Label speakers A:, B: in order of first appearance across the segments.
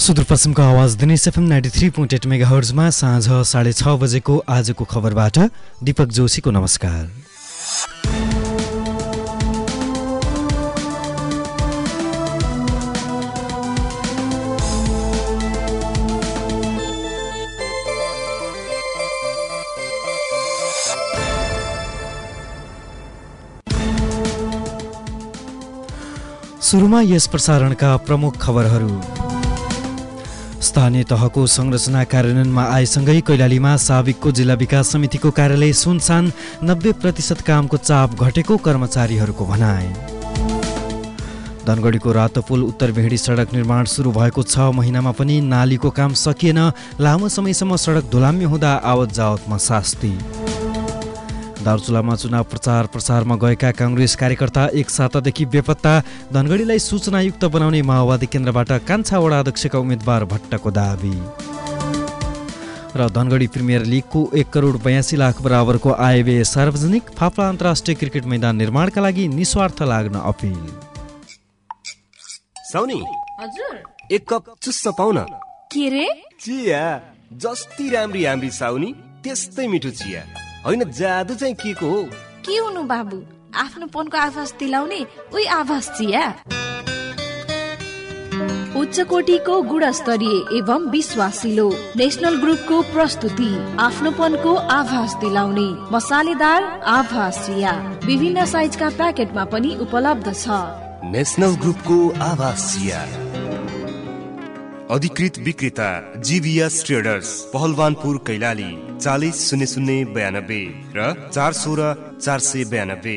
A: सुदूरपश्चिमको आवाज दिनेश एफएम 93.8 मेगाहर्जमा साँझ 6:30 बजेको आजको खबरबाट दीपक जोशीको नमस्कार। सुरुमा यस प्रसारणका प्रमुख खबरहरू। स्थानीय तहको संरचना कार्यान्वयनमा आएसँगै कैलालीमा साबिकको जिल्ला विकास समितिको कार्यालय सुनसान, 90% कामको चाप घटेको कर्मचारीहरूको भनाइ। धनगढीको रातो पुल उत्तर भेडी सडक निर्माण सुरु भएको 6 महिनामा पनि नालीको काम सकिएन, लामो समयसम्म सडक धुलाम्य हुँदा आवत जावतमा शास्ति। दार्चुलामा चुनाव प्रचारमा गएका काङ्ग्रेस कार्यकर्ता एक सातादेखि बेपत्ता, धनगढीलाई सूचनायुक्त बनाउने माओवादी केन्द्रबाट कान्छा वडा अध्यक्षका उम्मेद्वार भट्टको दाबी। र धनगढी प्रिमियर लिगको 1 करोड 82 लाख बराबरको आयव्यय सार्वजनिक, फापला अन्तर्राष्ट्रिय क्रिकेट मैदान निर्माणका लागि निस्वार्थ लाग्न अपिल।
B: साउनी
C: हजुर,
B: 1 कप चुस्स पाउन।
C: के रे?
B: चिया जस्ती राम्री साउनी त्यस्तै मिठो चिया होइन, जादु चाहिँ के को हो?
C: के हुनु बाबु, आफ्नो पनको आभास दिलाउने उही आभास चिया। उच्च कोटीको गुणस्तरीय एवं विश्वासिलो नेशनल ग्रुपको प्रस्तुति, आफ्नोपनको आभास दिलाउने मसालेदार आभास चिया विभिन्न साइजका प्याकेटमा पनि उपलब्ध छ।
B: नेशनल ग्रुपको आभास चिया अधिकृत विक्रेता जीवीएस ट्रेडर्स, पहलवानपुर, कैलाली 400092 र 416 492।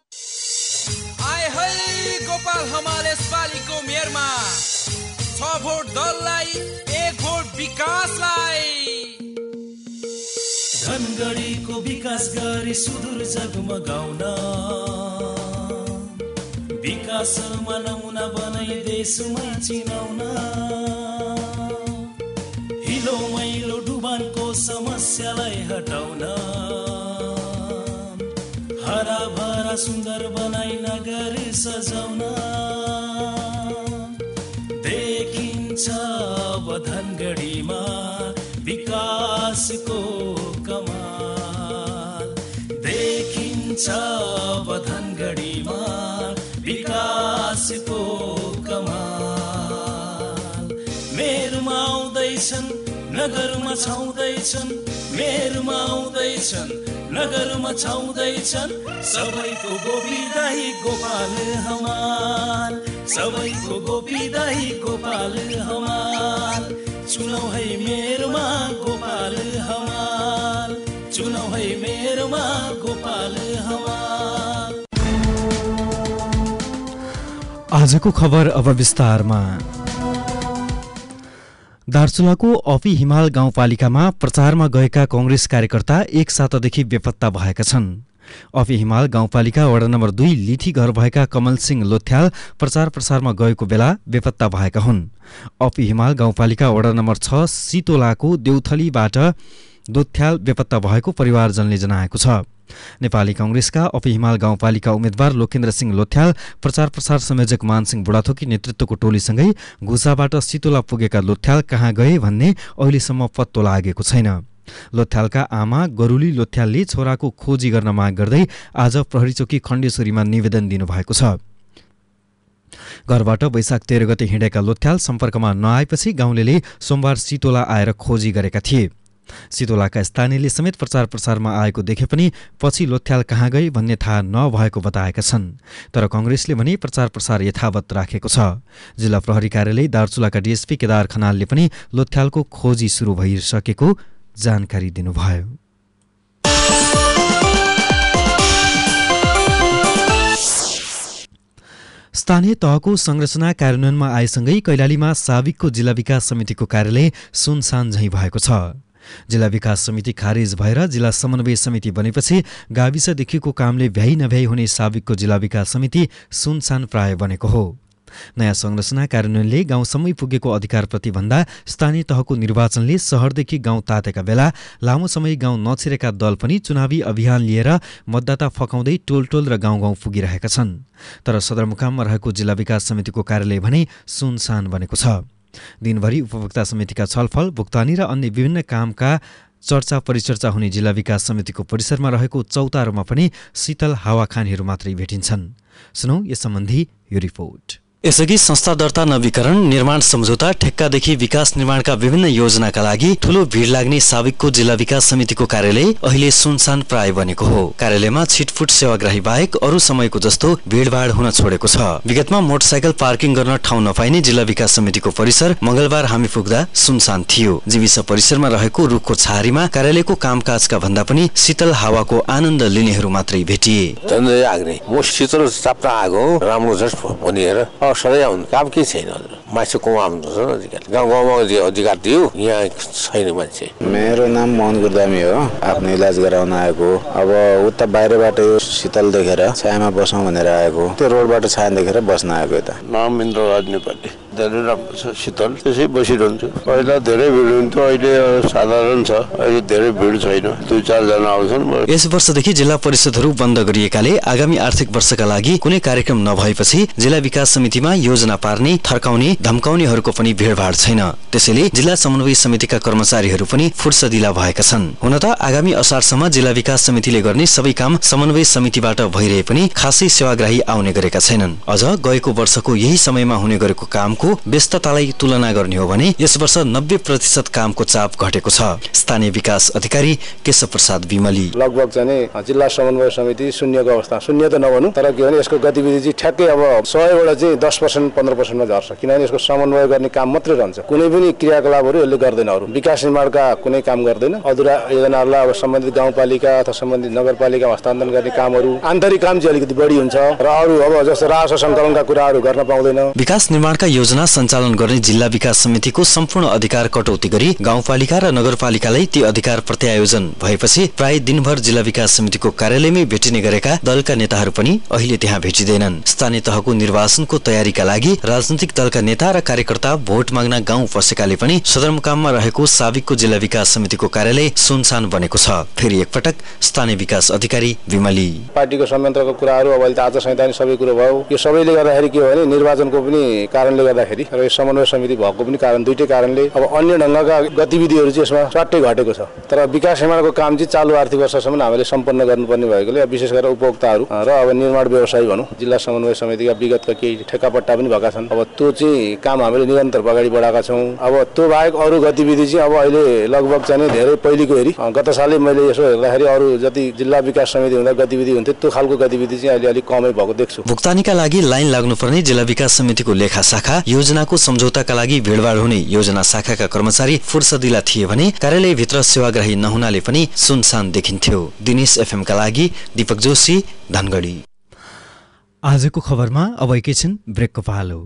D: आए है गोपाल हमारे पालीको मेयरमा 6 भोट दललाई, 1 भोट विकासलाई।
E: धनगढीको विकास गरी सुदूर जगमगाउन, विकासमा नमुना बनाई देशमै चिनाउन, हिलो मैलो डुबानको समस्यालाई हटाउन, हरा भरा सुन्दर बनाई नगर सजाउन, देखिन्छ अब धनगढीमा विकासको कमाल, देखिन्छ अब धनगढीमा विकासको कमाल। मेरमा आउँदैछन् नगरमा छाउँदैछन्, मेरमा आउँदैछन् नगरमा छाउँदैछन्, सबैको गोपीदाई गोपाल हमाल, सबैको गोपीदाई गोपाल हमाल। चुनाउ है मेरमा गोपाल हमाल, चुनाउ है मेरमा गोपाल हमाल।
A: आजको खबर अब विस्तारमा। दार्चुलाको अपी हिमाल गाउँपालिकामा प्रचारमा गएका कांग्रेस कार्यकर्ता एक सातादेखि बेपत्ता भएका छन्। अपी हिमाल गाउँपालिका वडा नम्बर 2 लिथी घर भएका कमल सिंह लोथ्याल प्रचारमा गएको बेला बेपत्ता भएका हुन्। अपी हिमाल गाउँपालिका वडा नम्बर 6 सितोलाको देउथलीबाट लोथ्याल बेपत्ता भएको परिवारजनले जनाएको छ। नेपाली कांग्रेसका अपी हिमाल गाउँपालिका उम्मेद्वार लोकेन्द्र सिंह लोथ्याल प्रचार संयोजक मानसिंह बुढाथोकी नेतृत्वको टोलीसँगै घुसाबाट सितोला पुगेका लोथ्याल कहाँ गए भन्ने अहिलेसम्म पत्तो लागेको छैन। लोथ्यालका आमा गरुली लोथ्यालले छोराको खोजी गर्न माग गर्दै आज प्रहरी चौकी खण्डेश्वरीमा निवेदन दिनुभएको छ। घरबाट वैशाख 13 गते हिँडेका लोथ्याल सम्पर्कमा नआएपछि गाउँलेले सोमबार सितोला आएर खोजी गरेका थिए। सितोलाका स्थानीयले समेत प्रचारमा आएको देखे पनि पछि लोथ्याल कहाँ गए भन्ने थाहा नभएको बताएका छन्। तर कांग्रेसले भने प्रचार यथावत राखेको छ। जिल्ला प्रहरी कार्यालय दार्चुलाका डीएसपी केदार खनालले पनि लोथ्यालको खोजी सुरु भइसकेको जानकारी दिनुभयो। स्थानीय तहको संरचना कार्यान्वयनमा आएसँगै कैलालीमा साबिकको जिल्ला विकास समितिको कार्यालय सुनसान झैं भएको छ। जिल्ला विकास समिति खारेज भएर जिल्ला समन्वय समिति बनेपछि गाविसदेखिको कामले भ्याइ नभ्याइ हुने साबिकको जिल्ला विकास समिति सुनसान प्राय बनेको हो। नयाँ संरचना कार्यान्वयनले गाउँसम्मै पुगेको अधिकारप्रति भन्दा स्थानीय तहको निर्वाचनले शहरदेखि गाउँ तातेका बेला लामो समय गाउँ नछिरेका दल पनि चुनावी अभियान लिएर मतदाता फकाउँदै टोल र गाउँ पुगिरहेका छन्। तर सदरमुकाममा रहेको जिल्ला विकास समितिको कार्यालय भने सुनसान बनेको छ। दिनभरि उपभोक्ता समितिका छलफल, भुक्तानी र अन्य विभिन्न कामका चर्चा परिचर्चा हुने जिल्ला विकास समितिको परिसरमा रहेको चौतारोमा पनि शीतल हावाखानीहरू मात्रै भेटिन्छन्। सुनौ यस सम्बन्धी यो रिपोर्ट। यसअघि संस्था दर्ता, नवीकरण, निर्माण सम्झौता, ठेक्कादेखि विकास निर्माणका विभिन्न योजनाका लागि ठूलो भीड़ लाग्ने साविकको जिल्ला विकास समितिको कार्यालय अहिले सुनसान प्राय बनेको हो। कार्यालयमा छिटफुट सेवाग्राही बाहेक अरू समयको जस्तो भीड़भाड़ हुन छोडेको छ। विगतमा मोटरसाइकल पार्किङ गर्न ठाउँ नपाइने जिल्ला विकास समितिको परिसर मंगलबार हामी पुग्दा सुनसान थियो। जीविस परिसरमा रहेको रुखको छाहारीमा कार्यालयको कामकाजका भन्दा पनि शीतल हावाको आनन्द लिनेहरू मात्रै भेटिए।
F: सधैँ आउनु काम केही छैन मान्छे कम आउँछ गाउँमा अधिकार दियो यहाँ छैन मान्छे।
G: मेरो नाम मोहन गुरदामी हो। आफ्नो इलाज गराउन आएको। अब उता बाहिरबाट यो शीतल देखेर छायामा बसौँ भनेर आएको। त्यो रोडबाट छाया देखेर बस्न आएको। यता
F: नाम इन्द्रराज नेपाली। धेरै राम्रो छ शीतल, त्यसै बसिरहन्छु। पहिला धेरै भिड हुन्थ्यो, अहिले साधारण छ। अहिले धेरै भिड छैन, 2-4 जना आउँछन्।
A: यस वर्षदेखि जिल्ला परिषदहरू बन्द गरिएकाले आगामी आर्थिक वर्षका लागि कुनै कार्यक्रम नभएपछि जिल्ला विकास समितिमा योजना पार्ने, थर्काउने, धम्काउनेहरूको पनि भीड़भाड़ छैन। त्यसैले जिल्ला समन्वय समितिका कर्मचारीहरू पनि फुर्सदिला भएका छन्। हुन त आगामी असारसम्म जिल्ला विकास समितिले गर्ने सबै काम समन्वय समितिबाट भइरहे पनि खासै सेवाग्राही आउने गरेका छैनन्। अझ गएको वर्षको यही समयमा हुने गरेको कामको व्यस्ततालाई तुलना गर्ने हो भने यस वर्ष 90% कामको चाप घटेको छ। स्थानीय विकास अधिकारी केशव प्रसाद विमली।
H: लगभग चाहिँ जिल्ला समन्वय समिति शून्यको अवस्था, शून्य त नभनौँ तर के भने यसको गतिविधि चाहिँ ठ्याक्कै अब 100बाट चाहिँ 10% 15% मा झर्छ। किनभने यसको समन्वय गर्ने काम मात्रै रहन्छ, कुनै पनि क्रियाकलापहरू यसले गर्दैन। अरू विकास निर्माणका कुनै काम गर्दैन। अधुरा योजनाहरूलाई अब सम्बन्धित गाउँपालिका अथवा सम्बन्धित नगरपालिका हस्तान्तरण गर्ने कामहरू, आन्तरिक काम चाहिँ अलिकति बढी हुन्छ र अरू अब जस्तो राजस्व सङ्कलनका कुराहरू गर्न पाउँदैन।
A: विकास निर्माणका योजना सञ्चालन गर्ने जिल्ला विकास समितिको सम्पूर्ण अधिकार कटौती गरी गाउँपालिका र नगरपालिकालाई ती अधिकार प्रत्यायोजन भएपछि प्राय दिनभर जिल्ला विकास समितिको कार्यालयमै भेटिने गरेका दलका नेताहरू पनि अहिले त्यहाँ भेटिँदैनन्। स्थानीय तहको निर्वाचनको तयारीका लागि राजनैतिक दलका नेता र कार्यकर्ता भोट माग्न गाउँ पसेकाले पनि सदरमुकाममा रहेको साविकको जिल्ला विकास समितिको कार्यालय सुनसान बनेको छ। फेरि एकपटक स्थानीय विकास अधिकारी विमली।
H: पार्टीको संयन्त्रको कुराहरू अब अहिले त आचार संहिता सबै कुरो भयो। यो सबैले गर्दाखेरि के हो भने निर्वाचनको पनि कारणले गर्दाखेरि र यो समन्वय समिति भएको पनि कारण, दुईटै कारणले अब अन्य ढङ्गका गतिविधिहरू चाहिँ यसमा स्वाट्टै घटेको छ। तर विकास निर्माणको काम चाहिँ चालु आर्थिक वर्षसम्म हामीले सम्पन्न गर्नुपर्ने भएकोले विशेष गरेर उपभोक्ताहरू र अब निर्माण व्यवसायी भनौँ जिल्ला समन्वय समितिका विगतका केही ठेक्कापट्टा पनि भएका छन्। अब त्यो चाहिँ काम हामीले निरन्तर अगाडि बढाएका छौँ। अब त्यो बाहेक अरू गतिविधि चाहिँ अब अहिले लगभग चाहिँ धेरै पहिलेको हेरी गत सालै मैले यसो हेर्दाखेरि अरू जति जिल्ला विकास समिति हुँदा गतिविधि हुन्थ्यो त्यो खालको गतिविधि चाहिँ अहिले अलिक कमै भएको देख्छु।
A: भुक्तानीका लागि लाइन लाग्नुपर्ने जिल्ला विकास समितिको लेखा शाखा, योजनाको सम्झौताका लागि भीड़भाड़ हुने योजना शाखाका कर्मचारी फुर्सदिला थिए भने कार्यालयभित्र सेवाग्राही नहुनाले पनि सुनसान देखिन्थ्यो। दिनेश एफएमका लागि दीपक जोशी, धनगढी। आजको खबरमा अब एकैछिन ब्रेकको पालो।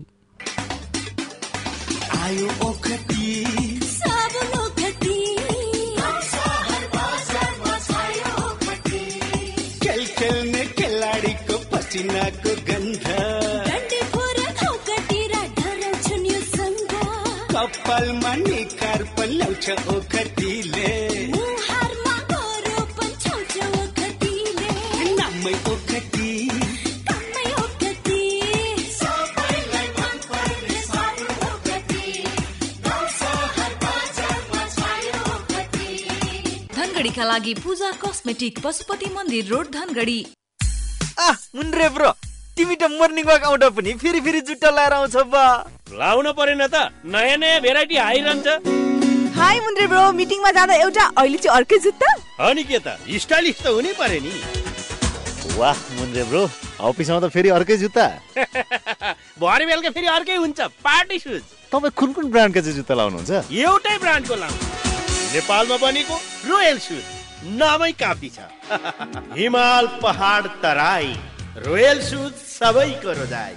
I: कपालमा निकार पल्ल्याउँछ ओखतीले, मुहारमा गोरो पन्छाउँछ ओखतीले, नामै ओखती कामै ओखती, सबैलाई मन पर्ने सानो ओखती, गाउँ सहर बजारमा छायो ओखती।
C: धनगढीका लागि पूजा कस्मेटिक, पशुपति मन्दिर रोड, धनगढी।
J: मुन्ड्रे ब्रो, तिमी त मर्निङ वाक आउँदा पनि फेरि फेरि जुत्ता लाएर आउँछ बा।
K: लाउन परेन त, नयाँ नयाँ भेराइटी आइरहन्छ।
L: हाई मुन्ड्रे ब्रो, मिटिङमा जाँदा एउटा अहिले चाहिँ अर्कै जुत्ता?
K: अनि के त, स्टाइलिश त हुनै पर्यो नि।
M: वाह मुन्ड्रे ब्रो, अफिसमा त फेरि अर्कै जुत्ता।
K: भरे बेलुका फेरि अर्कै हुन्छ, पार्टी सुज।
M: तपाईँ कुन कुन ब्रान्डका चाहिँ जुत्ता लाउनुहुन्छ?
K: एउटै ब्रान्डको लाउनु, नेपालमा बनेको रोयल सुज, नामै काफी छ। हिमाल पहाड तराई, रोयल सुज सबैको रोजाइ।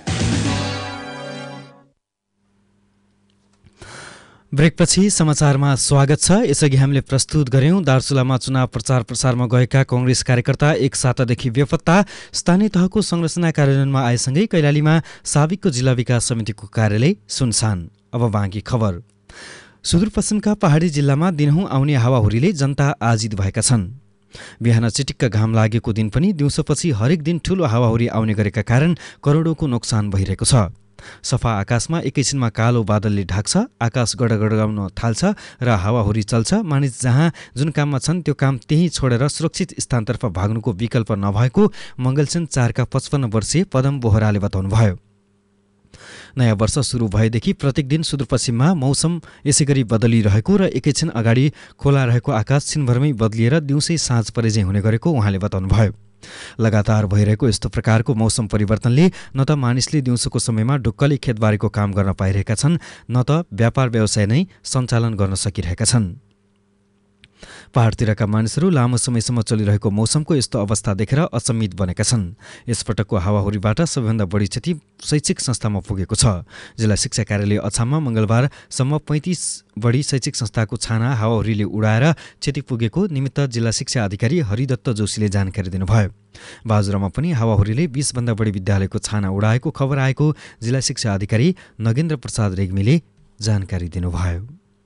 A: ब्रेकपछि समाचारमा स्वागत छ। यसअघि हामीले प्रस्तुत गर्यौं दार्चुलामा चुनाव प्रचार प्रसारमा गएका कांग्रेस कार्यकर्ता एक सातादेखि बेपत्ता। स्थानीय तहको संरचना कार्यान्वयनमा आएसँगै कैलालीमा साविकको जिल्ला विकास समितिको कार्यालय सुनसान। अब बाँकी खबर। सुदूरपश्चिमका पहाडी जिल्लामा दिनहुँ आउने हावाहुरीले जनता आजित भएका छन्। बिहान चिटिक्क घाम लागेको दिन पनि दिउँसोपछि हरेक दिन ठूलो हावाहुरी आउने गरेका कारण करोडौँको नोक्सान भइरहेको छ। सफा आकाशमा एकैछिनमा कालो बादलले ढाक्छ, आकाश गडगडाउन थाल्छ र हावाहुरी चल्छ। मानिस जहाँ जुन काममा छन् त्यो काम त्यही छोडेर सुरक्षित स्थानतर्फ भाग्नुको विकल्प नभएको मङ्गलसेन 4 का 55 वर्षीय पदम बोहराले बताउनुभयो। नयाँ वर्ष सुरु भएदेखि प्रत्येक दिन सुदूरपश्चिममा मौसम यसैगरी बदलिरहेको र एकैछिन अगाडि खोला रहेको आकाश छिनभरमै बदलिएर दिउँसै साँझ परेझै हुने गरेको उहाँले बताउनुभयो। लगातार भइरहेको यस्तो प्रकारको मौसम परिवर्तनले न त मानिसले दिउँसोको समयमा ढुक्कले खेतबारीको काम गर्न पाइरहेका छन्, न त व्यापार व्यवसाय नै सञ्चालन गर्न सकिरहेका छन्। पहाडतिरका मानिसहरू लामो समयसम्म चलिरहेको मौसमको यस्तो अवस्था देखेर अचम्मित बनेका छन्। यसपटकको हावाहुरीबाट सबैभन्दा बढी क्षति शैक्षिक संस्थामा पुगेको छ। जिल्ला शिक्षा कार्यालय अछाममा मङ्गलबारसम्म 35 बढी शैक्षिक संस्थाको छाना हावाहुरीले उडाएर क्षति पुगेको निमित्त जिल्ला शिक्षा अधिकारी हरिदत्त जोशीले जानकारी दिनुभयो। बाजुरामा पनि हावाहुरीले 20 भन्दा बढी विद्यालयको छाना उडाएको खबर आएको जिल्ला शिक्षा अधिकारी नगेन्द्र प्रसाद रेग्मीले जानकारी दिनुभयो।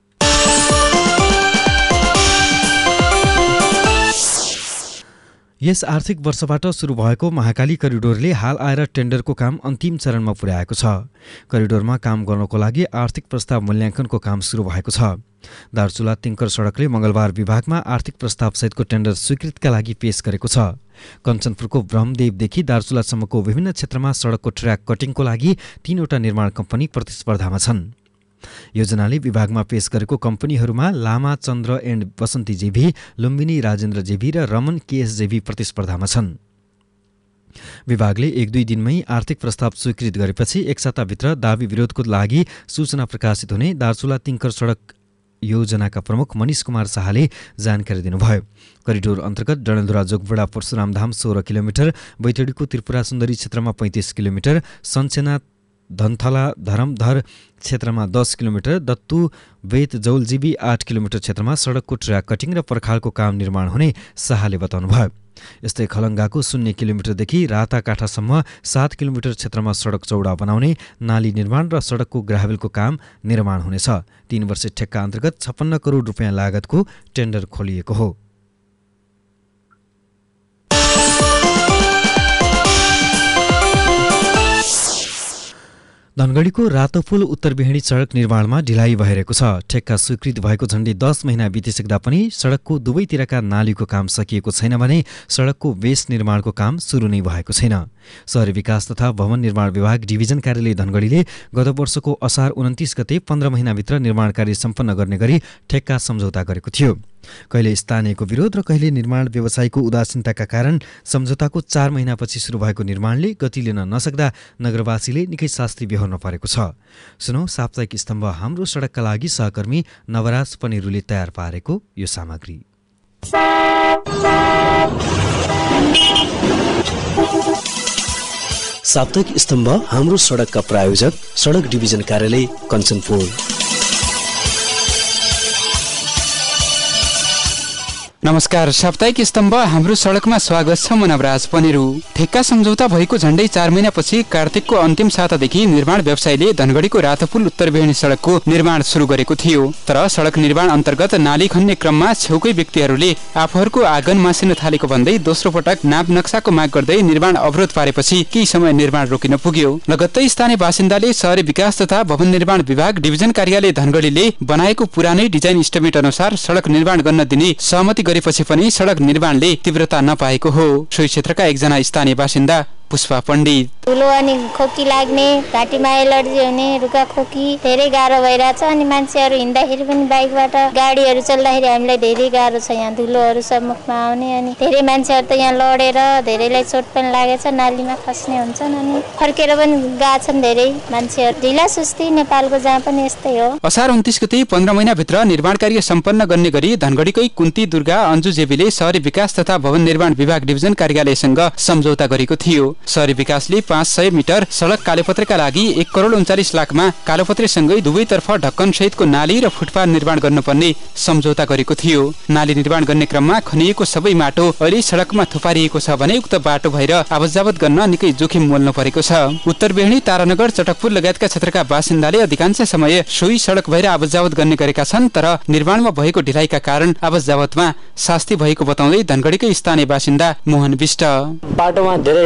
A: यस आर्थिक वर्षबाट सुरु भएको महाकाली करिडोरले हाल आएर टेन्डरको काम अन्तिम चरणमा पुर्याएको छ। करिडोरमा काम गर्नको लागि आर्थिक प्रस्ताव मूल्याङ्कनको काम सुरु भएको छ। दार्चुला तिङ्कर सडकले मङ्गलबार विभागमा आर्थिक प्रस्तावसहितको टेन्डर स्वीकृतिका लागि पेश गरेको छ। कञ्चनपुरको ब्रह्मदेवदेखि दार्चुलासम्मको विभिन्न क्षेत्रमा सडकको ट्र्याक कटिङको लागि 3 वटा निर्माण कम्पनी प्रतिस्पर्धामा छन्। योजनाले विभागमा पेश गरेको कम्पनीहरूमा लामा चन्द्र एन्ड बसन्ती जेभी, लुम्बिनी राजेन्द्र जेभी र रमन केएस जेभी प्रतिस्पर्धामा छन्। विभागले 1-2 दिनमै आर्थिक प्रस्ताव स्वीकृत गरेपछि 1 साताभित्र दाबी विरोधको लागि सूचना प्रकाशित हुने दार्चुला तिङ्कर सडक योजनाका प्रमुख मनिष कुमार शाहले जानकारी दिनुभयो। करिडोर अन्तर्गत डडेलधुरा जोगबडा परशुरामधाम 16 किलोमिटर, बैतडीको त्रिपुरा सुन्दरी क्षेत्रमा 35 किलोमिटर, सन्सेना धनथला धरमधर क्षेत्रमा 10 किलोमिटर, दत्तु वेत जौलजीबी 8 किलोमिटर क्षेत्रमा सडकको ट्र्याक कटिङ र पर्खालको काम निर्माण हुने शाहले बताउनुभयो। यस्तै खलङ्गाको 0 किलोमिटरदेखि राताकाठासम्म 7 किलोमिटर क्षेत्रमा सडक चौडा बनाउने, नाली निर्माण र सडकको ग्राभेलको काम निर्माण हुनेछ। 3 वर्ष ठेक्का अन्तर्गत 56 करोड रुपियाँ लागतको टेन्डर खोलिएको हो। धनगढीको रातोपुल उत्तरबिहिडी सडक निर्माणमा ढिलाइ भइरहेको छ। ठेक्का स्वीकृत भएको झण्डै 10 महिना बितिसक्दा पनि सडकको दुवैतिरका नालीको काम सकिएको छैन भने सडकको बेस निर्माणको काम सुरु नै भएको छैन। शहरी विकास तथा भवन निर्माण विभाग डिभिजन कार्यालय धनगढीले गत वर्षको असार 29 गते 15 महिनाभित्र निर्माण कार्य सम्पन्न गर्ने गरी ठेक्का सम्झौता गरेको थियो। कहिले स्थानीयको विरोध र कहिले निर्माण व्यवसायीको उदासीनताका कारण सम्झौताको 4 महिनापछि सुरु भएको निर्माणले गति लिन नसक्दा नगरवासीले निकै शास्ति बेहोर्न परेको छ। सुनौ साप्ताहिक स्तम्भ हाम्रो सडकका लागि सहकर्मी नवराज पनेरुले तयार पारेको यो सामग्री।
N: साप्ताहिक स्तम्भ हाम्रो सडकका प्रायोजक सडक डिभिजन कार्यालय कञ्चनपुर।
O: नमस्कार, साप्ताहिक स्तम्भ हाम्रो सडकमा स्वागत छ। म नवराज पनेरु। ठेक्का सम्झौता भएको झण्डै 4 महिनापछि कार्तिकको अन्तिम सातादेखि निर्माण व्यवसायीले धनगढीको रातोपुल उत्तरबिहिडी सडकको निर्माण सुरु गरेको थियो। तर सडक निर्माण अन्तर्गत नाली खन्ने क्रममा छेउकै व्यक्तिहरूले आफूहरूको आँगन मासिन थालेको भन्दै दोस्रो पटक नाप नक्साको माग गर्दै निर्माण अवरोध पारेपछि केही समय निर्माण रोकिन पुग्यो। लगत्तै स्थानीय बासिन्दाले शहरी विकास तथा भवन निर्माण विभाग डिभिजन कार्यालय धनगढीले बनाएको पुरानै डिजाइन इस्टिमेट अनुसार सडक निर्माण गर्न दिने सहमति गरेपछि पनि सडक निर्माणले तीव्रता नपाएको हो। सोही क्षेत्रका एकजना स्थानीय बासिन्दा पुष्पा पण्डित।
P: धुलो अनि खोकी लाग्ने, घाँटीमा एलर्जी हुने, रुगा खोकी धेरै गाह्रो भइरहेछ। अनि मान्छेहरू हिँड्दाखेरि पनि बाइकबाट गाडीहरू चल्दाखेरि हामीलाई धेरै गाह्रो छ। यहाँ धुलोहरू सम्मुखमा आउने अनि धेरै मान्छेहरू त यहाँ लडेर धेरैलाई चोट पनि लागेछ, नालीमा खस्ने हुन्छन् अनि फर्केर पनि गएछन् धेरै मान्छेहरू। ढिला सुस्ती नेपालको जहाँ पनि यस्तै हो।
O: असार 29 गते 15 महिनाभित्र निर्माण कार्य सम्पन्न गर्ने गरी धनगढीकै कुन्ती दुर्गा अन्जु जेबीले शहरी विकास तथा भवन निर्माण विभाग डिभिजन कार्यालयसँग सम्झौता गरेको थियो। शहरी विकासले 500 मिटर सडक कालोपत्रेका लागि 1 करोड 39 लाखमा कालोपत्रेसँगै दुवैतर्फ ढक्कन सहितको नाली र फुटपाथ निर्माण गर्नुपर्ने सम्झौता गरेको थियो। नाली निर्माण गर्ने क्रममा खनिएको सबै माटो अहिले सडकमा थुपारिएको छ भने उक्त बाटो भएर आवतजावत गर्न निकै जोखिम मोल्नु परेको छ। उत्तरबिहिडी, तारानगर, चटकपुर लगायतका क्षेत्रका बासिन्दाले अधिकांश समय सोही सडक भएर आवतजावत गर्ने गरेका छन्। तर निर्माणमा भएको ढिलाइका कारण आवतजावतमा शास्ति भएको बताउँदै धनगढीकै स्थानीय बासिन्दा मोहन विष्ट।
Q: बाटोमा धेरै धुलो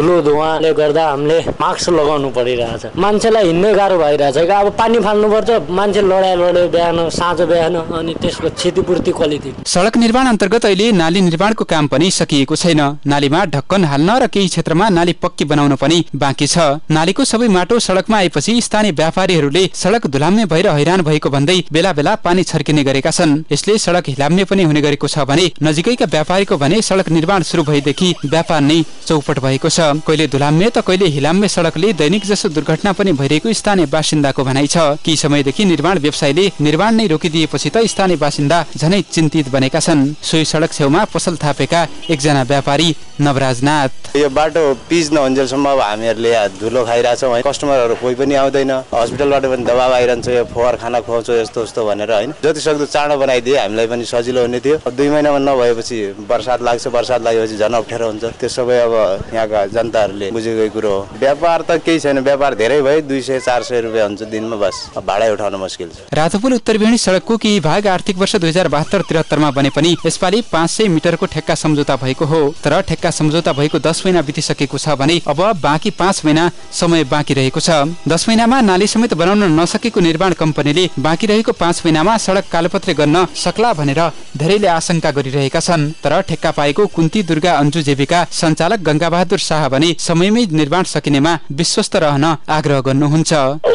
Q: धुलो धुवाले गर्दा हामीले मास्क लगाउनु परिरहेछ। मान्छेलाई हिँड्नै गाह्रो भइरहेछ कि अब पानी फाल्नु पर्छ, मान्छे लडाइ बिहान साँझ बिहान, अनि त्यसको क्षतिपूर्ति क्वालिटी।
O: सडक निर्माण अन्तर्गत अहिले नाली निर्माणको काम पनि सकिएको छैन। नालीमा ढक्कन हाल्न र केही क्षेत्रमा नाली पक्की बनाउन पनि बाँकी छ। नालीको सबै माटो सडकमा आएपछि स्थानीय व्यापारीहरूले सडक धुलाम्य भएर हैरान भएको भन्दै बेला बेला पानी छर्किने गरेका छन्। यसले सडक हिलाम्य पनि हुने गरेको छ भने नजिकैका व्यापारीको भने सडक निर्माण सुरु भएदेखि व्यापार नै चौपट भएको छ। कहिले धुलाम्य त कहिले हिलाम्य सडकले दैनिक जसो दुर्घटना पनि भइरहेको स्थानीय बासिन्दाको भनाइ छ। केही समयदेखि निर्माण व्यवसायले निर्माण नै रोकिदिएपछि त स्थानीय बासिन्दा झनै चिन्तित बनेका छन्। सोही सडक छेउमा पसल थापेका एकजना व्यापारी नवराज नाथ,
G: यो बाटो पिच नहुन्जेलसम्म अब हामीहरूले धुलो खाइरहेछौँ है। कस्टमरहरू कोही पनि आउँदैन, हस्पिटलबाट पनि दबाब आइरहन्छ, यो फोहोर खाना खुवाउँछ यस्तो उस्तो भनेर होइन। जति सक्दो चाँडो बनाइदिए हामीलाई पनि सजिलो हुने थियो। 2 महिनामा नभएपछि बर्सात लाग्छ, बर्सात लागेपछि झन् अप्ठ्यारो हुन्छ। त्यो सबै अब यहाँका जनताहरूले बुझेकै कुरो हो। व्यापार त केही छैन, व्यापार धेरै भयो, 200-400 रुपियाँ हुन्छ दिनमा, बस भाडा उठाउन मुस्किल छ।
O: रातोपुल उत्तरबेणी सडकको केही भाग आर्थिक वर्ष 2072-73 मा बने पनि यसपालि 500 मिटरको ठेक्का सम्झौता भएको हो। तर ठेक्का सम्झौता भएको 10 महिना बितिसकेको छ भने अब बाँकी 5 महिना समय बाँकी रहेको छ। 10 महिनामा नाली समेत बनाउन नसकेको निर्माण कम्पनीले बाँकी रहेको 5 महिनामा सडक कालोपत्रे गर्न सक्ला भनेर धेरैले आशंका गरिरहेका छन्। तर ठेक्का पाएको कुन्ती दुर्गा अन्जु जेविका सञ्चालक गंगाबहादुर शाह भने समयमै निर्माण सकिनेमा विश्वस्त रहन आग्रह गर्नुहुन्छ।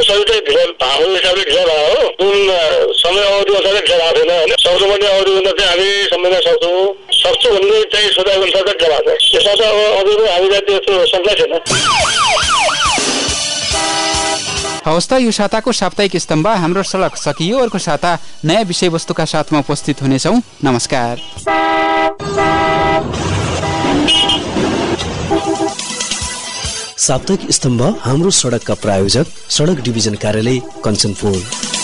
R: समय अवधि अनुसार ढिला छैन हैन, सक्नुपर्ने अवधि भन्दा चाहिँ हामी सम्झन सक्छु भन्ने चाहिँ सोचाइ अनुसार चाहिँ ढिला छ। यसमा त अब अझै पनि हामीलाई त्यस्तो शङ्का छैन।
O: हवस् त, यो साताको साप्ताहिक स्तम्भ हाम्रो सडक सकियो। अर्को साता नयाँ विषयवस्तुका साथमा उपस्थित हुनेछौँ। नमस्कार।
N: साप्ताहिक स्तम्भ हाम्रो सडकका प्रायोजक सडक डिभिजन कार्यालय कञ्चनपुर।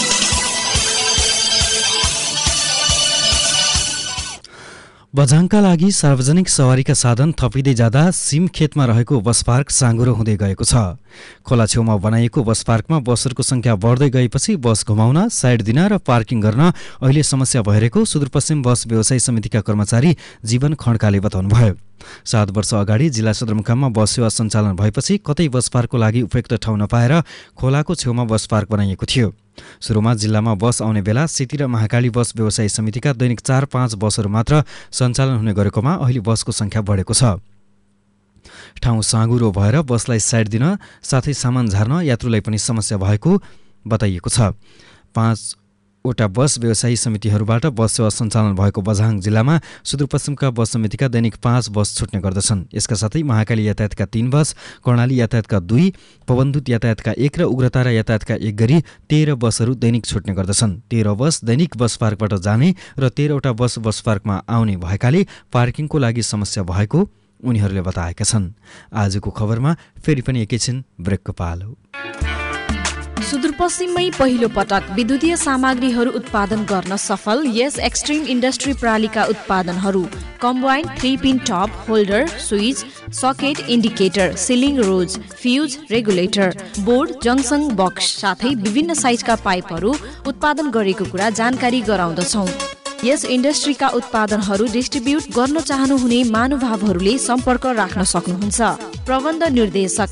A: बझाङका लागि सार्वजनिक सवारीका साधन थपिँदै जाँदा सिमखेतमा रहेको बस पार्क साँगुरो हुँदै गएको छ। खोला छेउमा बनाइएको बस पार्कमा बसहरूको संख्या बढ्दै गएपछि बस घुमाउन, साइड दिन र पार्किङ गर्न अहिले समस्या भइरहेको सुदूरपश्चिम बस व्यवसायी समितिका कर्मचारी जीवन खड्काले बताउनुभयो। 7 वर्ष अगाडि जिल्ला सदरमुकाममा बस सेवा सञ्चालन भएपछि कतै बस पार्कको लागि उपयुक्त ठाउँ नपाएर खोलाको छेउमा बस पार्क बनाइएको थियो। सुरुमा जिल्लामा बस आउने बेला सेती र महाकाली बस व्यवसायी समितिका दैनिक 4-5 बसहरू मात्र सञ्चालन हुने गरेकोमा अहिले बसको संख्या बढेको छ। ठाउँ साँगुरो भएर बसलाई साइड दिन साथै सामान झार्न यात्रुलाई पनि समस्या भएको बताइएको छ। 5वटा बस व्यवसायी समितिहरूबाट बस सेवा सञ्चालन भएको बझाङ जिल्लामा सुदूरपश्चिमका बस समितिका दैनिक 5 बस छुट्ने गर्दछन्। यसका साथै महाकाली यातायातका 3 बस, कर्णाली यातायातका 2, पवनदूत यातायातका 1 र उग्रतारा यातायातका 1 गरी 13 बसहरू दैनिक छुट्ने गर्दछन्। 13 बस दैनिक बस पार्कबाट जाने र 13वटा बस बस पार्कमा आउने भएकाले पार्किङको लागि समस्या भएको उनीहरूले बताएका छन्। आजको खबरमा फेरि पनि एकैछिन ब्रेकको पालो।
C: सुदूरपश्चिममै पहिलो पटक विद्युतीय सामग्रीहरू उत्पादन गर्न सफल यस एक्सट्रिम इन्डस्ट्री प्रणालीका उत्पादनहरू कम्बाइन 3-पिन top holder, switch, socket, indicator, ceiling rose, fuse, regulator, board, junction box साथै विभिन्न साइजका पाइपहरू उत्पादन गरेको कुरा जानकारी गराउँदछौँ। यस इन्डस्ट्रीका उत्पादनहरू डिस्ट्रिब्युट गर्न चाहनुहुने महानुभावहरूले सम्पर्क राख्न सक्नुहुन्छ। प्रबन्ध निर्देशक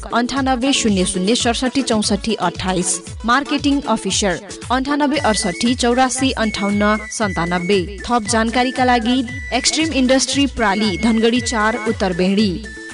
C: 9800676428, मार्केटिङ अफिसर 9868845897। थप जानकारीका लागि एक्सट्रिम इन्डस्ट्री प्राली, धनगढी 4, उत्तरबेडी।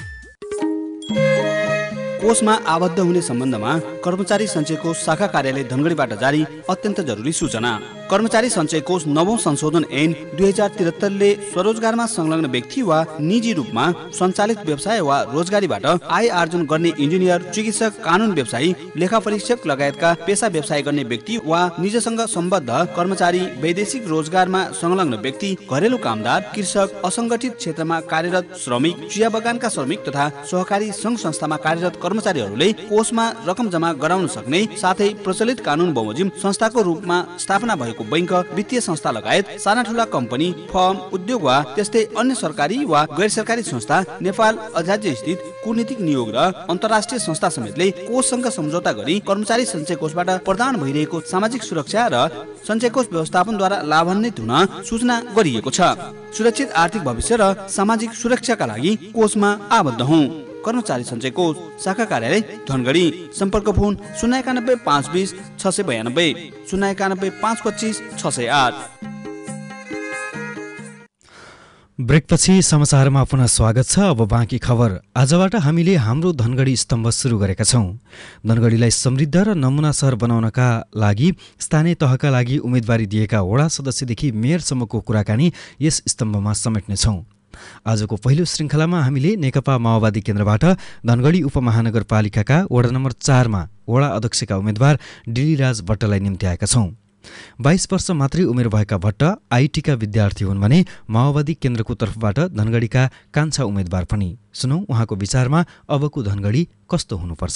S: कोषमा आबद्ध हुने सम्बन्धमा कर्मचारी सञ्चय कोष शाखा कार्यालय धनगढीबाट जारी अत्यन्त जरुरी सूचना। कर्मचारी सञ्चय कोष नवौं संशोधन ऐन 2073 ले स्वरोजगारमा संलग्न व्यक्ति वा निजी रूपमा सञ्चालित व्यवसाय वा रोजगारीबाट आय आर्जन गर्ने इन्जिनियर, चिकित्सक, कानुन व्यवसायी, लेखा परीक्षक लगायतका पेशा व्यवसाय गर्ने व्यक्ति वा निजसँग सम्बद्ध कर्मचारी, वैदेशिक रोजगारमा संलग्न व्यक्ति, घरेलु कामदार, कृषक, असङ्गठित क्षेत्रमा कार्यरत श्रमिक, चिया बगानका श्रमिक तथा सहकारी सङ्घ संस्थामा कार्यरत कर्मचारीहरूले कोषमा रकम जम्मा गराउन सक्ने साथै प्रचलित कानुन बमोजिम संस्थाको रूपमा स्थापना भएको बैंक, वित्तीय संस्था लगायत साना ठुला कम्पनी, फर्म, उद्योग वा त्यस्तै अन्य सरकारी वा गैर सरकारी संस्था, नेपाल अजाज्य स्थित कूटनीतिक नियोग र अन्तर्राष्ट्रिय संस्था समेतले कोषसँग सम्झौता गरी कर्मचारी सञ्चय कोषबाट प्रदान भइरहेको सामाजिक सुरक्षा र सञ्चय कोष व्यवस्थापनद्वारा लाभान्वित हुन सूचना गरिएको छ। सुरक्षित आर्थिक भविष्य र सामाजिक सुरक्षाका लागि कोषमा आबद्ध हौं। कर्मचारी सञ्चय कोष शाखा कार्यालय धनगढी। सम्पर्क फोन 091 520 692 091 525 608।
A: ब्रेकपछि समाचारमा पुनः स्वागत छ। अब बाँकी खबर। आजबाट हामीले हाम्रो धनगढी स्तम्भ सुरु गरेका छौँ। धनगढीलाई समृद्ध र नमुना सहर बनाउनका लागि स्थानीय तहका लागि उम्मेदवारी दिएका वडा सदस्यदेखि मेयरसम्मको कुराकानी यस स्तम्भमा समेट्नेछौँ। आजको पहिलो श्रृङ्खलामा हामीले नेकपा माओवादी केन्द्रबाट धनगढी उपमहानगरपालिकाका वडा नम्बर 4 मा वडा अध्यक्षका उम्मेद्वार डिलीराज भट्टलाई निम्त्याएका छौँ। 22 वर्ष मात्रै उमेर भएका भट्ट आइटीका विद्यार्थी हुन् भने माओवादी केन्द्रको तर्फबाट धनगढीका कान्छा उम्मेद्वार पनि। सुनौ उहाँको विचारमा अबको धनगढी कस्तो हुनुपर्छ।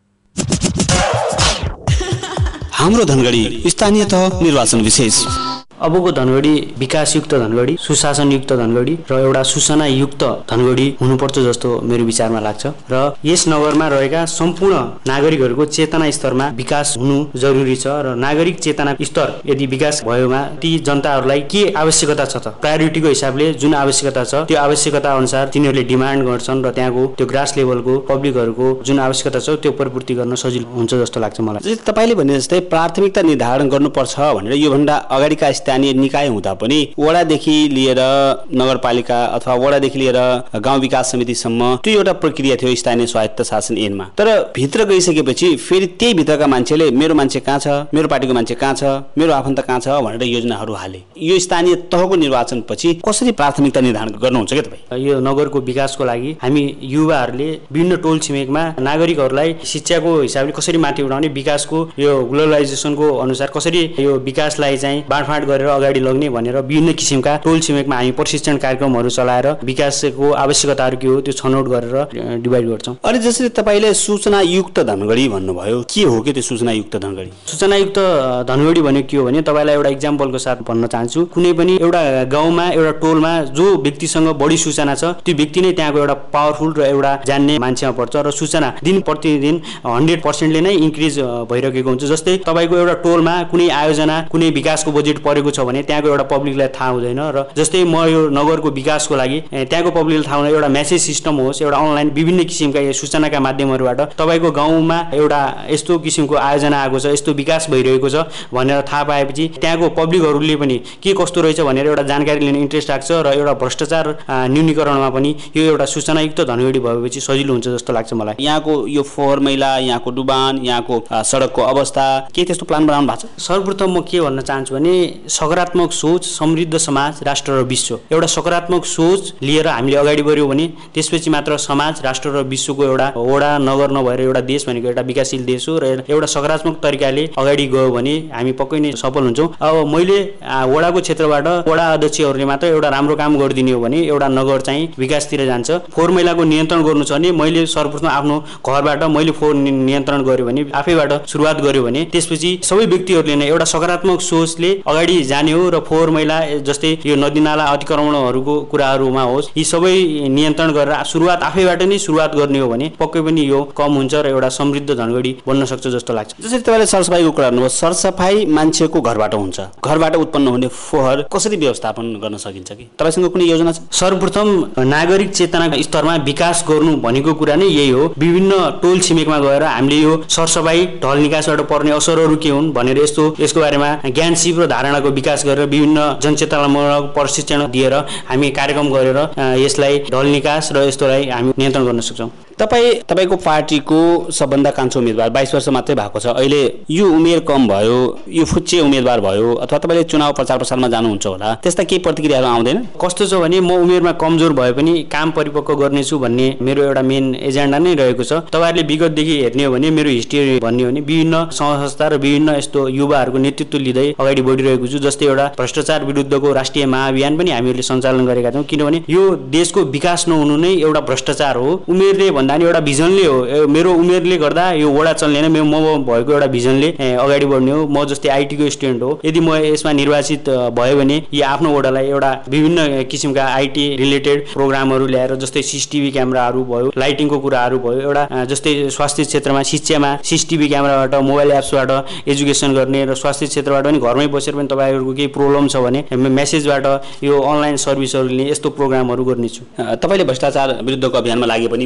S: हाम्रो धनगढी स्थानीय तह निर्वाचन विशेष।
Q: अबको धनगढी विकासयुक्त धनगढी, सुशासनयुक्त धनगढी र एउटा सूचनायुक्त धनगढी हुनुपर्छ जस्तो मेरो विचारमा लाग्छ र यस नगरमा रहेका सम्पूर्ण नागरिकहरूको चेतना स्तरमा विकास हुनु जरुरी छ र नागरिक चेतना स्तर यदि विकास भएमा ती जनताहरूलाई के आवश्यकता छ त प्रायोरिटीको हिसाबले जुन आवश्यकता छ त्यो आवश्यकता अनुसार तिनीहरूले डिमान्ड गर्छन् र त्यहाँको त्यो ग्रास लेभलको पब्लिकहरूको जुन आवश्यकता छ त्यो परिपूर्ति गर्न सजिलो हुन्छ जस्तो लाग्छ मलाई।
S: तपाईले भने जस्तै प्राथमिकता निर्धारण गर्नुपर्छ भनेर योभन्दा अगाडिका स्थानीय निकाय हुँदा पनि वडादेखि लिएर नगरपालिका अथवा वडादेखि लिएर गाउँ विकास समितिसम्म त्यो एउटा प्रक्रिया थियो स्थानीय स्वायत्त शासन ऐनमा। तर भित्र गइसकेपछि फेरि त्यही भित्रका मान्छेले मेरो मान्छे कहाँ छ, मेरो पार्टीको मान्छे कहाँ छ, मेरो आफन्त कहाँ छ भनेर योजनाहरू हाले। यो स्थानीय तहको निर्वाचनपछि कसरी प्राथमिकता निर्धारण गर्नुहुन्छ के तपाईँ?
Q: यो नगरको विकासको लागि हामी युवाहरूले विभिन्न टोल छिमेकमा नागरिकहरूलाई शिक्षाको हिसाबले कसरी माथि उठाउने, विकासको यो ग्लोबलाइजेसनको अनुसार कसरी यो विकासलाई चाहिँ बाँडफाँड गरेर अगाडि लग्ने भनेर विभिन्न किसिमका टोल छिमेकमा हामी प्रशिक्षण कार्यक्रमहरू चलाएर विकासको आवश्यकताहरू के हो त्यो छनौट गरेर डिभाइड गर्छौँ।
S: अनि जसरी तपाईँले सूचनायुक्त धनगढी भन्नुभयो, के हो के त्यो सूचनायुक्त धनगढी?
Q: सूचनायुक्त धनगढी भनेको के हो भने तपाईँलाई एउटा इक्जाम्पलको साथ भन्न चाहन्छु। कुनै पनि एउटा गाउँमा एउटा टोलमा जो व्यक्तिसँग बढी सूचना छ त्यो व्यक्ति नै त्यहाँको एउटा पावरफुल र एउटा जान्ने मान्छेमा पर्छ र सूचना दिन प्रतिदिन 100% नै इन्क्रिज भइरहेको हुन्छ। जस्तै तपाईँको एउटा टोलमा कुनै आयोजना कुनै विकासको बजेट परेको छ भने त्यहाँको एउटा पब्लिकलाई थाहा हुँदैन र जस्तै म यो नगरको विकासको लागि त्यहाँको पब्लिकलाई थाहा हुँदैन एउटा मेसेज सिस्टम होस्, एउटा अनलाइन विभिन्न किसिमका यो सूचनाका माध्यमहरूबाट तपाईँको गाउँमा एउटा यस्तो किसिमको आयोजना आएको छ, यस्तो विकास भइरहेको छ भनेर थाहा पाएपछि त्यहाँको पब्लिकहरूले पनि के कस्तो रहेछ भनेर एउटा जानकारी लिने इन्ट्रेस्ट राख्छ र एउटा भ्रष्टाचार न्यूनीकरणमा पनि यो एउटा सूचनायुक्त धनगढी भएपछि सजिलो हुन्छ जस्तो लाग्छ मलाई।
S: यहाँको यो फोहोर मैला, यहाँको डुबान, यहाँको सडकको अवस्था के त्यस्तो प्लान बनाउनु भएको छ?
Q: सर्वप्रथम म के भन्न चाहन्छु भने सकारात्मक सोच, समृद्ध समाज, राष्ट्र र विश्व, एउटा सकारात्मक सोच लिएर हामीले अगाडि बढ्यौँ भने त्यसपछि मात्र समाज, राष्ट्र र विश्वको एउटा वडा नगर नभएर एउटा देश भनेको एउटा विकासशील देश हो र एउटा सकारात्मक तरिकाले अगाडि गयो भने हामी पक्कै नै सफल हुन्छौँ। अब मैले वडाको क्षेत्रबाट वडा अध्यक्षहरूले मात्र एउटा राम्रो काम गरिदिने हो भने एउटा नगर चाहिँ विकासतिर जान्छ। फोहोर मैलाको नियन्त्रण गर्नु छ भने मैले सर्वप्रथम आफ्नो घरबाट मैले फोहोर नियन्त्रण गर्यो भने आफैबाट सुरुवात गर्यो भने त्यसपछि सबै व्यक्तिहरूले नै एउटा सकारात्मक सोचले अगाडि जाने हो र फोहोर मैला जस्तै यो नदीनाला अतिक्रमणहरूको कुराहरूमा होस् यी सबै नियन्त्रण गरेर सुरुवात आफैबाट नै सुरुवात गर्ने हो भने पक्कै पनि यो कम हुन्छ र एउटा समृद्ध धनगढी बन्न सक्छ जस्तो लाग्छ।
S: जसरी तपाईँले सरसफाइको कुरा गर्नुभयो, सरसफाइ मान्छेको घरबाट हुन्छ, घरबाट उत्पन्न हुने फोहोर कसरी व्यवस्थापन गर्न सकिन्छ कि तपाईँसँग कुनै योजना छ?
Q: सर्वप्रथम नागरिक चेतनाको स्तरमा विकास गर्नु भनेको कुरा नै यही हो। विभिन्न टोल छिमेकमा गएर हामीले यो सरसफाइ ढल निकासबाट पर्ने असरहरू के हुन् भनेर यसको बारेमा ज्ञान सिप र धारणाको विकास गरेर विभिन्न जनचेतनामूलक प्रशिक्षण दिएर हामी कार्यक्रम गरेर यसलाई ढल निकास र यस्तोलाई हामी नियन्त्रण गर्न सक्छौँ।
S: तपाईँको पार्टीको सबभन्दा कान्छो उम्मेदवार 22 वर्ष मात्रै भएको छ, अहिले यो उमेर कम भयो, यो फुच्चे उम्मेदवार भयो अथवा तपाईँले चुनाव प्रचार प्रसारमा जानुहुन्छ होला, त्यस्ता केही प्रतिक्रियाहरू आउँदैन?
Q: कस्तो छ भने म उमेरमा कमजोर भए पनि काम परिपक्व गर्नेछु भन्ने मेरो एउटा मेन एजेन्डा नै रहेको छ। तपाईँहरूले विगतदेखि हेर्ने हो भने मेरो हिस्ट्री भन्ने हो भने विभिन्न संस्था र विभिन्न यस्तो युवाहरूको नेतृत्व लिँदै अगाडि बढिरहेको छु। जस्तै एउटा भ्रष्टाचार विरुद्धको राष्ट्रिय महाअभियान पनि हामीहरूले सञ्चालन गरेका छौँ, किनभने यो देशको विकास नहुनु नै एउटा भ्रष्टाचार हो। उमेरले भन्दा नि एउटा भिजनले हो, मेरो उमेरले गर्दा यो वडा चल्दैन, म भएको एउटा भिजनले अगाडि बढ्ने हो। म जस्तै आइटीको स्टुडेन्ट हो, यदि म यसमा निर्वाचित भयो भने यो आफ्नो वडालाई एउटा विभिन्न किसिमका आइटी रिलेटेड प्रोग्रामहरू ल्याएर जस्तै सीसीटीभी क्यामेराहरू भयो, लाइटिङको कुराहरू भयो, एउटा जस्तै स्वास्थ्य क्षेत्रमा शिक्षामा सीसीटीभी क्यामेराबाट मोबाइल एप्सबाट एजुकेसन गर्ने र स्वास्थ्य क्षेत्रबाट पनि घरमै बसेर पनि तपाईँहरूको केही प्रब्लम छ भने मेसेजबाट यो अनलाइन सर्भिसहरू लिने यस्तो प्रोग्रामहरू गर्नेछु।
S: तपाईँले भ्रष्टाचार विरुद्धको अभियानमा लागे पनि भन्नुभयो,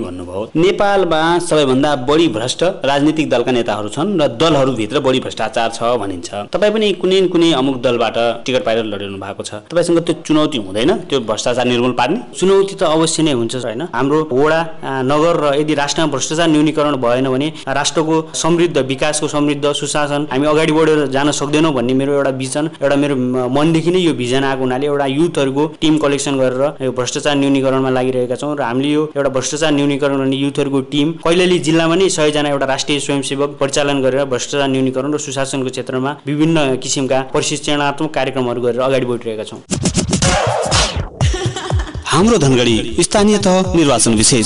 Q: नेपालमा सबैभन्दा बढी भ्रष्ट राजनीतिक दलका नेताहरू छन् र दलहरूभित्र बढी भ्रष्टाचार छ भनिन्छ। तपाईँ पनि कुनै अमुक दलबाट टिकट पाएर लडिनु भएको छ, तपाईँसँग त्यो चुनौती हुँदैन त्यो भ्रष्टाचार निर्मूल पार्ने? चुनौती त अवश्य नै हुन्छ होइन। हाम्रो वडा नगर र यदि राष्ट्रमा भ्रष्टाचार न्यूनीकरण भएन भने राष्ट्रको समृद्ध विकासको समृद्ध सुशासन हामी अगाडि बढेर जान सक्दैनौँ भन्ने मेरो एउटा विजन, एउटा मेरो मनदेखि नै यो भिजन आएको हुनाले एउटा युथहरूको टिम कलेक्सन गरेर यो भ्रष्टाचार न्यूनीकरणमा लागिरहेका छौँ र हामीले यो एउटा भ्रष्टाचार न्यूनीकरण गर्ने युथहरूको टिम कैलाली जिल्लामा नै 100 जना एउटा राष्ट्रिय स्वयंसेवक परिचालन गरेर भ्रष्टाचार न्यूनीकरण र सुशासनको क्षेत्रमा विभिन्न किसिमका प्रशिक्षणात्मक कार्यक्रमहरू गरेर अगाडि बढिरहेका छौँ।
S: हाम्रो धनगढी स्थानीय तह निर्वाचन विशेष।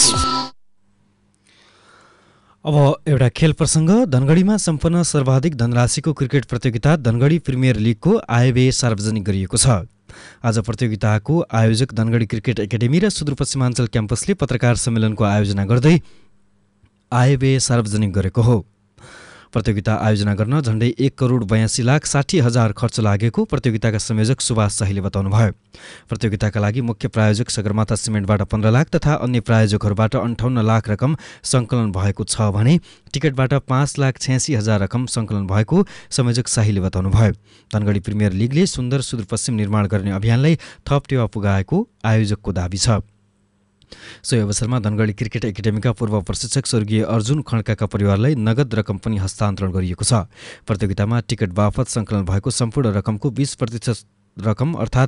A: अब एउटा खेल प्रसङ्ग। धनगढीमा सम्पन्न सर्वाधिक धनराशिको क्रिकेट प्रतियोगिता धनगढी प्रिमियर लिगको आयव्यय सार्वजनिक गरिएको छ। आज प्रतियोगिताको आयोजक धनगढी क्रिकेट एकाडेमी र सुदूरपश्चिमाञ्चल क्याम्पसले पत्रकार सम्मेलनको आयोजना गर्दै आयव्यय सार्वजनिक गरेको हो। प्रतियोगिता आयोजना गर्न झण्डै 1,82,60,000 खर्च लागेको प्रतियोगिताका संयोजक सुभाष शाहीले बताउनुभयो। प्रतियोगिताका लागि मुख्य प्रायोजक सगरमाथा सिमेन्टबाट 15 लाख तथा अन्य प्रायोजकहरूबाट 58 लाख रकम सङ्कलन भएको छ भने टिकटबाट 5,86,000 रकम सङ्कलन भएको संयोजक शाहीले बताउनुभयो। धनगढी प्रिमियर लिगले सुन्दर सुदूरपश्चिम निर्माण गर्ने अभियानलाई थप टेवा पुगाएको आयोजकको दाबी छ। सोही अवसरमा धनगढी क्रिकेट एकाडेमीका पूर्व प्रशिक्षक स्वर्गीय अर्जुन खड्काका परिवारलाई नगद रकम पनि हस्तान्तरण गरिएको छ। प्रतियोगितामा टिकट बापत सङ्कलन भएको सम्पूर्ण रकमको 20% रकम अर्थात्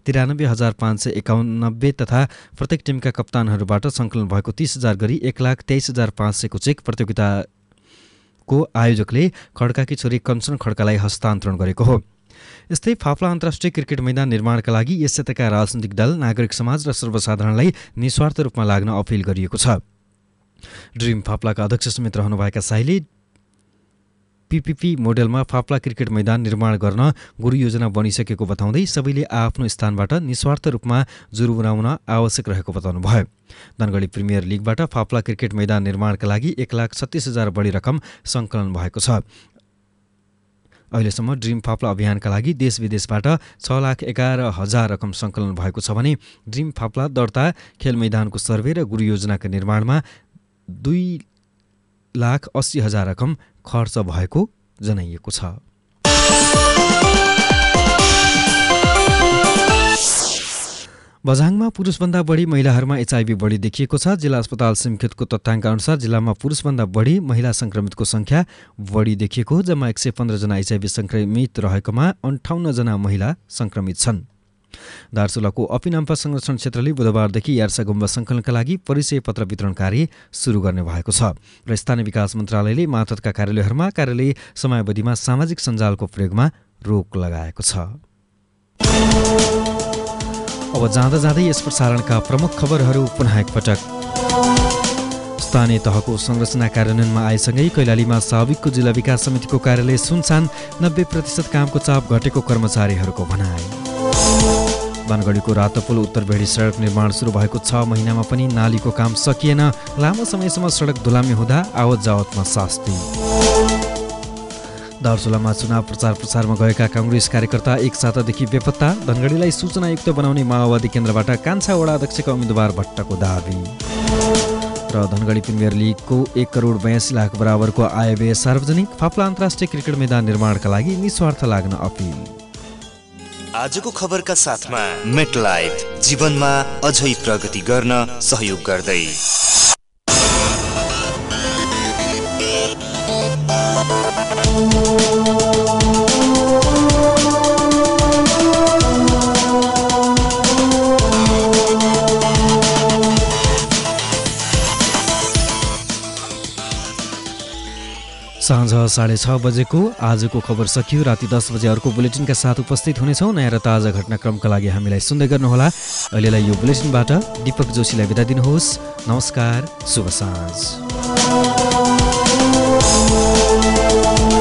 A: 93,591 तथा प्रत्येक टिमका कप्तानहरूबाट सङ्कलन भएको 30,000 गरी 1,23,500 को चेक प्रतियोगिताको आयोजकले खड्काकी छोरी कञ्चन खड्कालाई हस्तान्तरण गरेको हो। यस्तै फाप्ला अन्तर्राष्ट्रिय क्रिकेट मैदान निर्माणका लागि यस क्षेत्रका राजनीतिक दल, नागरिक समाज र सर्वसाधारणलाई निस्वार्थ रूपमा लाग्न अपिल गरिएको छ। ड्रिम फाप्लाका अध्यक्ष समेत रहनुभएका शाहीले पीपीपी मोडेलमा फाप्ला क्रिकेट मैदान निर्माण गर्न गुरु योजना बनिसकेको बताउँदै सबैले आफ्नो स्थानबाट निस्वार्थ रूपमा जुरुराउन आवश्यक रहेको बताउनुभयो। धनगढी प्रिमियर लिगबाट फाप्ला क्रिकेट मैदान निर्माणका लागि 1,36,000 बढी रकम सङ्कलन भएको छ। अहिलेसम्म ड्रिम फाप्ला अभियानका लागि देश विदेशबाट 6,11,000 रकम सङ्कलन भएको छ भने ड्रिम फाप्ला दर्ता, खेल मैदानको सर्वे र गुरु योजनाका निर्माणमा 2,80,000 रकम खर्च भएको जनाइएको छ। बझाङमा पुरुषभन्दा बढी महिलाहरूमा एचआईभी बढी देखिएको छ। जिल्ला अस्पताल सिमखेतको तथ्याङ्क अनुसार जिल्लामा पुरुषभन्दा बढी महिला सङ्क्रमितको सङ्ख्या बढी देखिएको हो। जम्मा 115 जना एचआईभी सङ्क्रमित रहेकोमा 58 जना महिला सङ्क्रमित छन्। दार्चुलाको अपिनाम्पा संरक्षण क्षेत्रले बुधबारदेखि यार्सा गुम्बा सङ्कलनका लागि परिचय पत्र वितरण कार्य सुरु गर्ने भएको छ र स्थानीय विकास मन्त्रालयले मातहतका कार्यालयहरूमा कार्यालय समयावधिमा सामाजिक सञ्जालको प्रयोगमा रोक लगाएको छ। अब जाँदा जाँदै यस प्रसारणका प्रमुख खबरहरू पुनः एकपटक। स्थानीय तहको संरचना कार्यान्वयनमा आएसँगै कैलालीमा साविकको जिल्ला विकास समितिको कार्यालय सुनसान, 90% कामको चाप घटेको कर्मचारीहरूको भनाइ। बनगढीको रातोपुल उत्तरबेडी सडक निर्माण सुरु भएको 6 महिनामा पनि नालीको काम सकिएन। लामो समयसम्म सडक धुलामी हुँदा आवत जावतमा शास्ति। दार्चुलामा चुनाव प्रचारमा गएका काङ्ग्रेस कार्यकर्ता एक सातादेखि बेपत्ता। धनगढीलाई सूचनायुक्त बनाउने माओवादी केन्द्रबाट कान्छा वडा अध्यक्षका उम्मेद्वार भट्टको दाबी। र धनगढी प्रिमियर लिगको 1,82,00,000 बराबरको आयव्यय सार्वजनिक। फाप्ला अन्तर्राष्ट्रिय क्रिकेट मैदान निर्माणका लागि निस्वार्थ लाग्न अपिल।
T: आजको खबरका साथमा मेटलाइफ, जीवनमा अझै प्रगति गर्न सहयोग गर्दै।
A: साँझ 6:30 बजेको आजको खबर सकियो। राति 10 बजे अर्को बुलेटिनका साथ उपस्थित हुनेछौँ। नयाँ र ताजा घटनाक्रमका लागि हामीलाई सुन्दै गर्नुहोला। अहिलेलाई यो बुलेटिनबाट दीपक जोशीलाई बिदा दिनुहोस्। नमस्कार, शुभ साँझ।